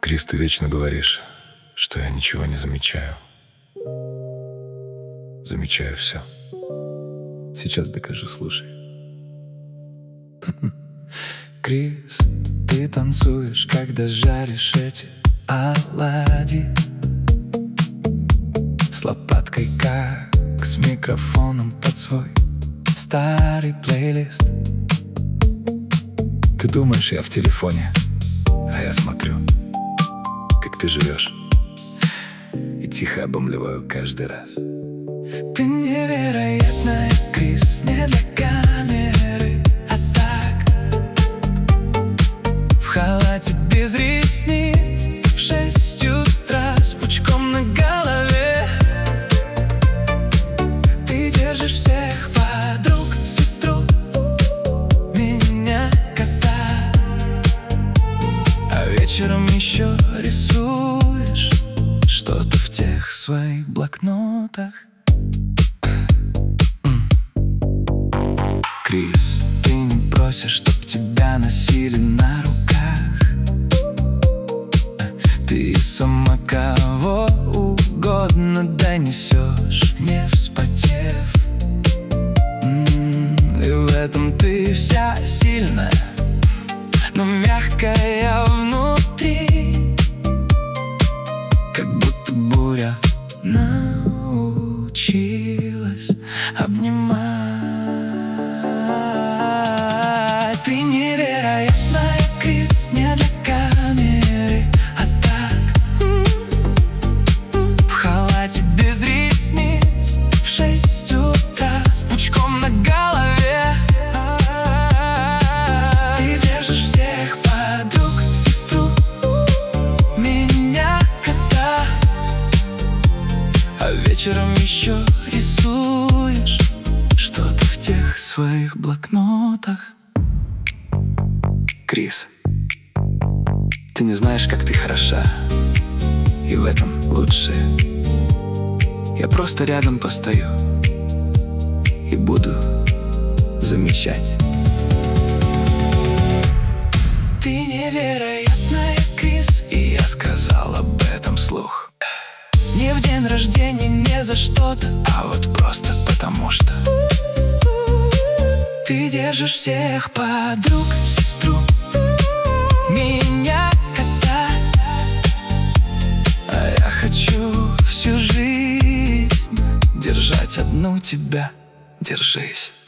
Крис, ты вечно говоришь, что я ничего не замечаю. Замечаю все. Сейчас докажу, слушай. Крис, ты танцуешь, когда жаришь эти оладьи, с лопаткой, как с микрофоном под свой старый плейлист. Ты думаешь, я в телефоне, а я смотрю, как ты живешь, и тихо обомлеваю каждый раз. Ты невероятная, Крис, не для камеры, а так. В халате без ресниц, в 6 утра с пучком на голове. Ты держишь всех подруг, сестру, меня, кота, а вечером еще рисуешь что-то в тех своих блокнотах. Крис, ты не просишь, чтоб тебя носили на руках. Ты сама кого угодно донесешь, не вспотев. И в этом ты вся сильная, но мягкая внутри, как будто буря научилась обнимать. Ты невероятная, Крис, не для камеры, а так. В халате без ресниц, в 6 утра с пучком на голове. Ты держишь всех подруг, сестру, меня, кота, а вечером еще рисуешь что-то в тех своих блокнотах. Крис, ты не знаешь, как ты хороша, и в этом лучше. Я просто рядом постою и буду замечать. Ты невероятная, Крис, и я сказал об этом вслух. Не в день рождения, не за что-то, а вот просто потому что. Ты держишь всех подруг, сестру, меня, кота, а я хочу всю жизнь держать одну тебя. Держись.